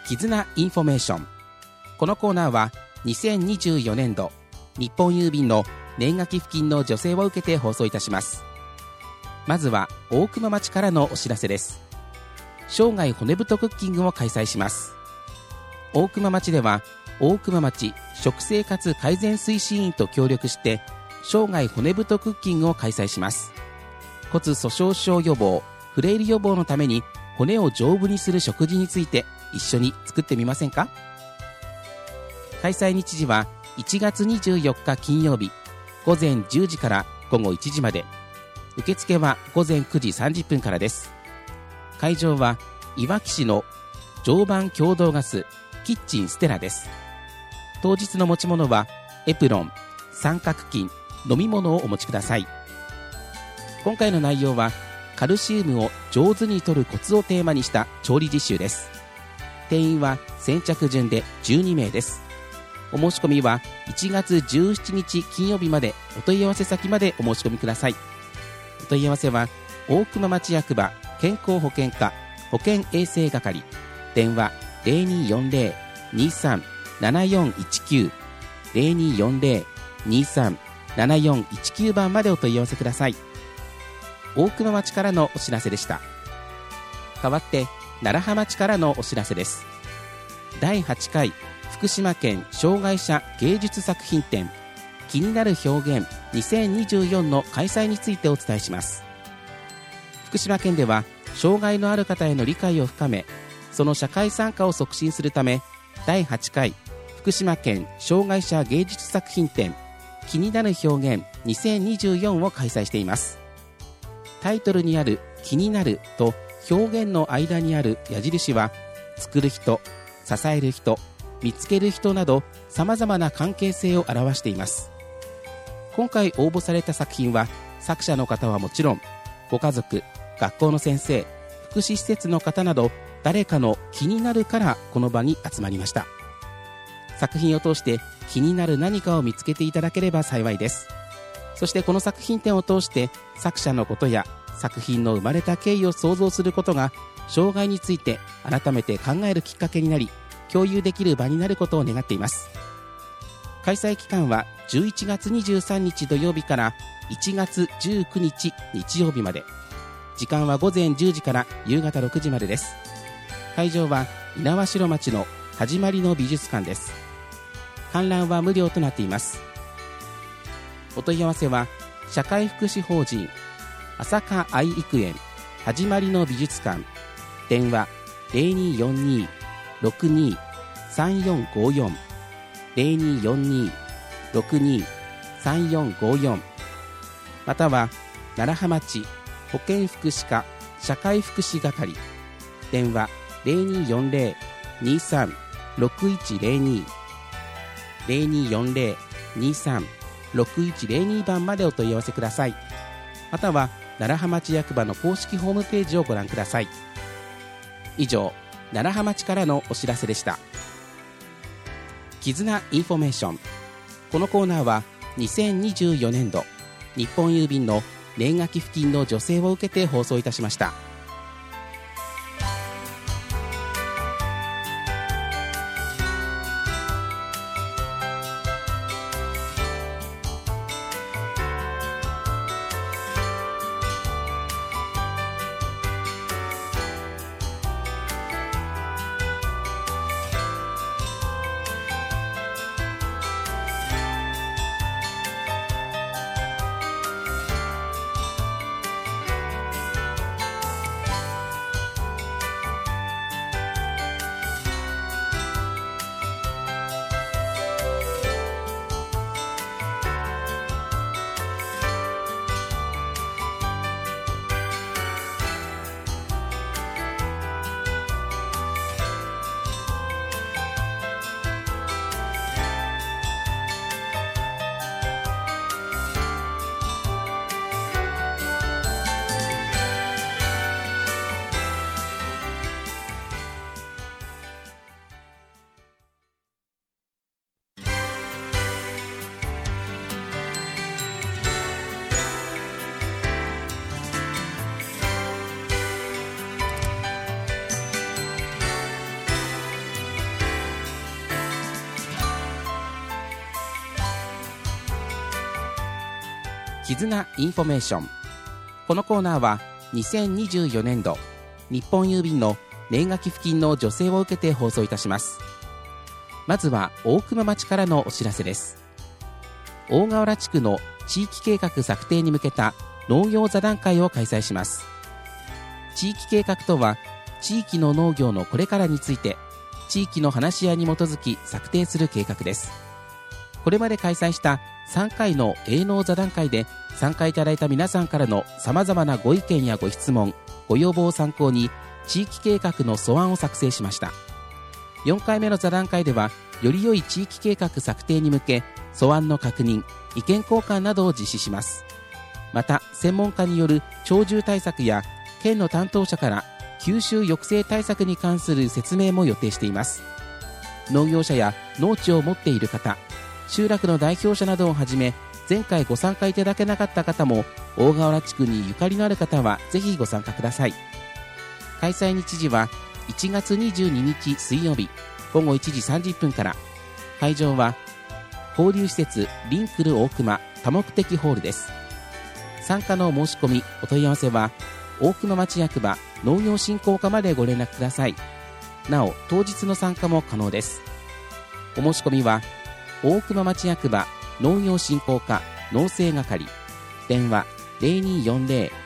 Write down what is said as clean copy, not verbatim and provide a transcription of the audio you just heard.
絆インフォメーション。このコーナーは2024年度日本郵便の年賀寄付金の助成を受けて放送いたします。まずは大熊町からのお知らせです。生涯骨太クッキングを開催します。大熊町では大熊町食生活改善推進員と協力して生涯骨太クッキングを開催します。骨粗しょう症予防、フレイル予防のために骨を丈夫にする食事について一緒に作ってみませんか。開催日時は1月24日金曜日午前10時から午後1時まで。受付は午前9時30分からです。会場はいわき市の常磐共同ガスキッチンステラです。当日の持ち物はエプロン、三角巾、飲み物をお持ちください。今回の内容はカルシウムを上手に摂るコツをテーマにした調理実習です。定員は先着順で12名です。お申し込みは1月17日金曜日まで。お問い合わせ先までお申し込みください。お問い合わせは大熊町役場健康保険課保健衛生係、電話 0240-23-7419 0240-23-7419 番までお問い合わせください。大熊町からのお知らせでした。代わって楢葉町からのお知らせです。第8回福島県障害者芸術作品展気になる表現2024の開催についてお伝えします。福島県では障害のある方への理解を深め、その社会参加を促進するため、第8回福島県障害者芸術作品展気になる表現2024を開催しています。タイトルにある気になると表現の間にある矢印は、作る人、支える人、見つける人など様々な関係性を表しています。今回応募された作品は、作者の方はもちろん、ご家族、学校の先生、福祉施設の方など誰かの気になるからこの場に集まりました。作品を通して気になる何かを見つけていただければ幸いです。そしてこの作品展を通して作者のことや作品の生まれた経緯を想像することが、障害について改めて考えるきっかけになり、共有できる場になることを願っています。開催期間は11月23日土曜日から1月19日日曜日まで。時間は午前10時から夕方6時までです。会場は猪苗代町の始まりの美術館です。観覧は無料となっています。お問い合わせは社会福祉法人朝香愛育園始まりの美術館、電話 0242-62-3454 0242-62-3454、 または楢葉町保健福祉課社会福祉係、電話 0240-23-6102 0240-23-6102 番までお問い合わせください。または楢葉町役場の公式ホームページをご覧ください。以上、楢葉町からのお知らせでした。絆インフォメーション。このコーナーは2024年度日本郵便の年賀寄付金の助成を受けて放送いたしました。 絆インフォメーション。このコーナーは2024年度日本郵便の年賀寄付金の助成を受けて放送いたします。まずは大熊町からのお知らせです。大河原地区の地域計画策定に向けた農業座談会を開催します。地域計画とは、地域の農業のこれからについて地域の話し合いに基づき策定する計画です。これまで開催した3回の営農座談会で参加いただいた皆さんからのさまざまなご意見やご質問、ご要望を参考に地域計画の素案を作成しました。4回目の座談会では、より良い地域計画策定に向け素案の確認、意見交換などを実施します。また、専門家による鳥獣対策や県の担当者から吸収抑制対策に関する説明も予定しています。農業者や農地を持っている方、集落の代表者などをはじめ、前回ご参加いただけなかった方も大河原地区にゆかりのある方はぜひご参加ください。開催日時は1月22日水曜日午後1時30分から。会場は交流施設リンクル大熊多目的ホールです。参加の申し込み、お問い合わせは大熊町役場農業振興課までご連絡ください。なお、当日の参加も可能です。お申し込みは大熊町役場農業振興課農政係、電話